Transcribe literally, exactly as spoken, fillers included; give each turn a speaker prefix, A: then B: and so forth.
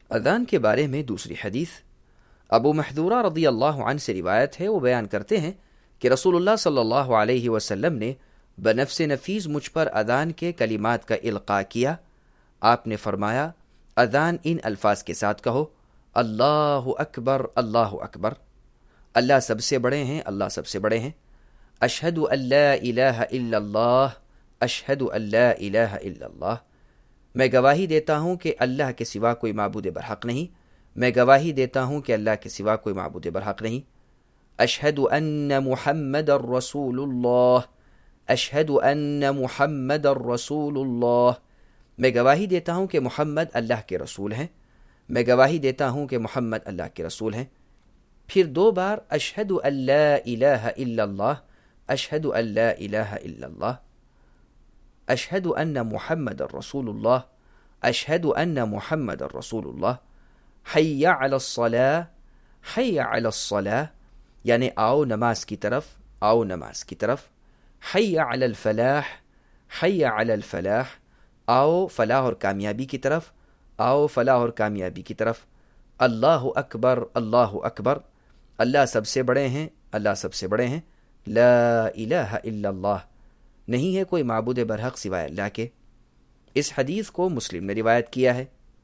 A: اذان کے بارے میں دوسری حدیث ابو محذورہ رضی اللہ عنہ سے روایت ہے، وہ بیان کرتے ہیں کہ رسول اللہ صلی اللہ علیہ وسلم نے بنفس نفیس مجھ پر اذان کے کلمات کا القاء کیا۔ آپ نے فرمایا، اذان ان الفاظ کے ساتھ کہو، اللہ اکبر اللہ اکبر، اللہ سب سے بڑے ہیں، اللہ سب سے بڑے ہیں، اشہد ان لا الہ الا اللہ، اشہد ان لا الہ الا اللہ، میں گواہی دیتا ہوں کہ اللہ کے سوا کوئی معبود برحق نہیں، میں گواہی دیتا ہوں کہ اللہ کے سوا کوئی معبود برحق نہیں، اشہد ان محمد الرسول اللہ، اشہد ان محمد الرسول اللہ، میں گواہی دیتا ہوں کہ محمد اللہ کے رسول ہیں، میں گواہی دیتا ہوں کہ محمد اللہ کے رسول ہیں۔ پھر دو بار اشہد ان لا الہ الا اللہ، اشہد ان لا الہ الا اللہ، اشہد ان محمد الرسول اللہ، اشہد ان محمد الرسول اللہ، حی علی الصلاۃ، حی علی الصلاۃ، یعنی آؤ نماز کی طرف، آؤ نماز کی طرف، حی علی الفلاح، حی علی الفلاح، آؤ فلاح اور کامیابی کی طرف، آؤ فلاح اور کامیابی کی طرف، اللہ اکبر اللہ اکبر، اللہ سب سے بڑے ہیں، اللہ سب سے بڑے ہیں، لا الہ الا اللہ، نہیں ہے کوئی معبود برحق سوائے اللہ کے۔ اس حدیث کو مسلم نے روایت کیا ہے۔